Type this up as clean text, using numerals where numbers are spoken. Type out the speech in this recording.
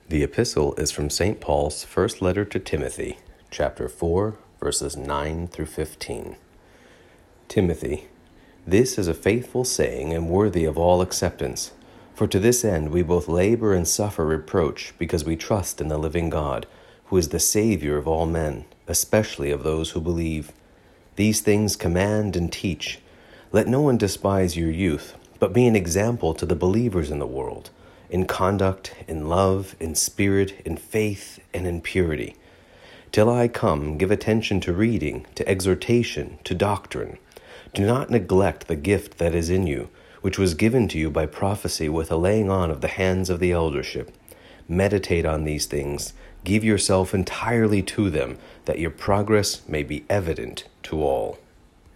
The epistle is from St. Paul's first letter to Timothy, chapter 4, verses 9 through 15. Timothy, this is a faithful saying and worthy of all acceptance. For to this end we both labor and suffer reproach, because we trust in the living God, who is the Savior of all men, especially of those who believe. These things command and teach. Let no one despise your youth, but be an example to the believers in the world, in conduct, in love, in spirit, in faith, and in purity. Till I come, give attention to reading, to exhortation, to doctrine. Do not neglect the gift that is in you, which was given to you by prophecy with a laying on of the hands of the eldership. Meditate on these things, give yourself entirely to them, that your progress may be evident to all.